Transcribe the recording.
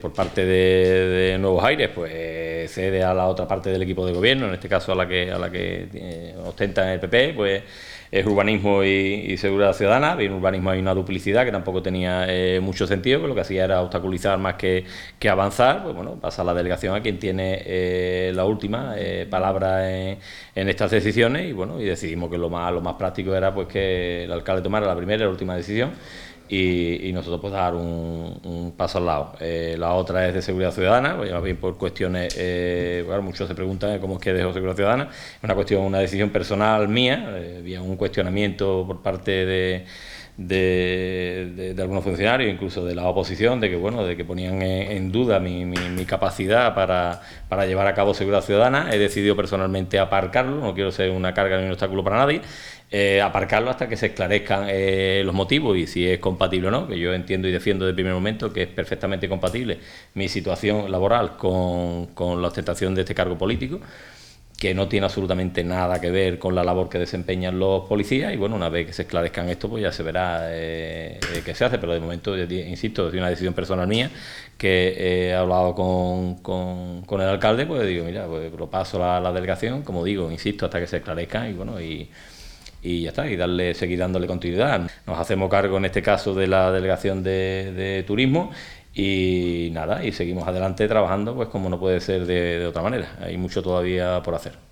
Por parte de Nuevos Aires, pues cede a la otra parte del equipo de gobierno, en este caso a la que ostenta el PP, pues es urbanismo y seguridad ciudadana. En urbanismo hay una duplicidad que tampoco tenía mucho sentido, que lo que hacía era obstaculizar más que avanzar. Pues bueno, pasa la delegación a quien tiene la última palabra en estas decisiones, y bueno, y decidimos que lo más práctico era pues que el alcalde tomara la primera y la última decisión. Y nosotros pues dar un paso al lado. La otra es de seguridad ciudadana, pues más bien por cuestiones, bueno, muchos se preguntan cómo es que dejo seguridad ciudadana, es una decisión personal mía, había un cuestionamiento por parte de algunos funcionarios, incluso de la oposición, de que ponían en duda mi capacidad para llevar a cabo seguridad ciudadana. He decidido personalmente aparcarlo, no quiero ser una carga ni un obstáculo para nadie. Aparcarlo hasta que se esclarezcan los motivos y si es compatible o no, que yo entiendo y defiendo desde el primer momento que es perfectamente compatible mi situación laboral con la ostentación de este cargo político, que no tiene absolutamente nada que ver con la labor que desempeñan los policías. Y bueno, una vez que se esclarezcan esto, pues ya se verá qué se hace, pero de momento, insisto, es una decisión personal mía, que he hablado con el alcalde, pues digo, mira, pues lo paso a la delegación, como digo, insisto, hasta que se esclarezcan, y bueno, y ya está, y seguir dándole continuidad. Nos hacemos cargo en este caso de la delegación de turismo, y nada, y seguimos adelante trabajando pues como no puede ser de otra manera. Hay mucho todavía por hacer.